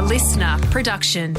listener production.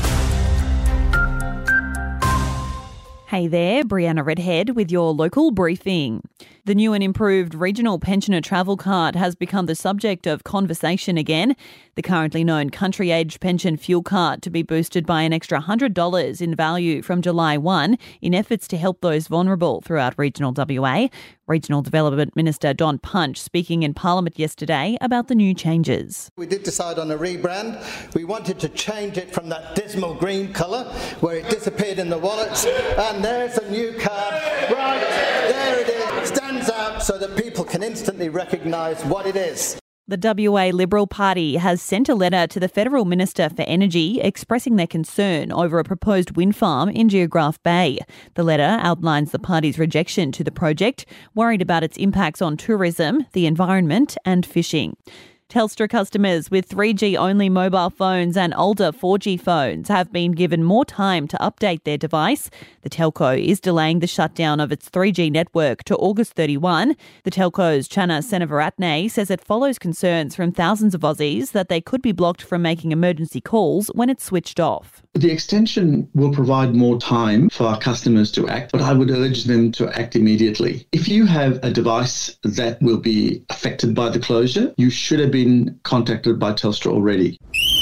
Hey there, Brianna Redhead with your local briefing. The new and improved regional pensioner travel card has become the subject of conversation again. The currently known country age pension fuel card to be boosted by an extra $100 in value from July 1 in efforts to help those vulnerable throughout regional WA. Regional Development Minister Don Punch speaking in Parliament yesterday about the new changes. We did decide on a rebrand. We wanted to change it from that dismal green colour where it disappeared in the wallets, and there's a new card. Right, there it is. Stands out so that people can instantly recognise what it is. The WA Liberal Party has sent a letter to the Federal Minister for Energy expressing their concern over a proposed wind farm in Geograph Bay. The letter outlines the party's rejection to the project, worried about its impacts on tourism, the environment and fishing. Telstra customers with 3G-only mobile phones and older 4G phones have been given more time to update their device. The telco is delaying the shutdown of its 3G network to August 31. The telco's Channa Seneviratne says it follows concerns from thousands of Aussies that they could be blocked from making emergency calls when it's switched off. The extension will provide more time for our customers to act, but I would urge them to act immediately. If you have a device that will be affected by the closure, you should have been contacted by Telstra already.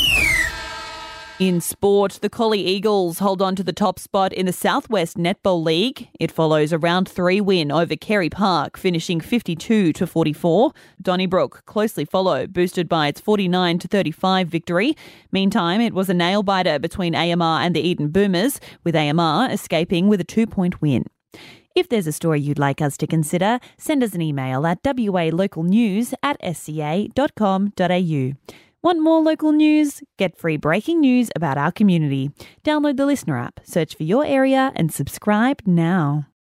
In sport, the Collie Eagles hold on to the top spot in the Southwest Netball League. It follows a round 3 win over Kerry Park, finishing 52-44. Donnybrook closely follow, boosted by its 49-35 victory. Meantime, it was a nail-biter between AMR and the Eden Boomers, with AMR escaping with a 2-point win. If there's a story you'd like us to consider, send us an email at walocalnews@sca.com.au. Want more local news? Get free breaking news about our community. Download the Listener app, search for your area and subscribe now.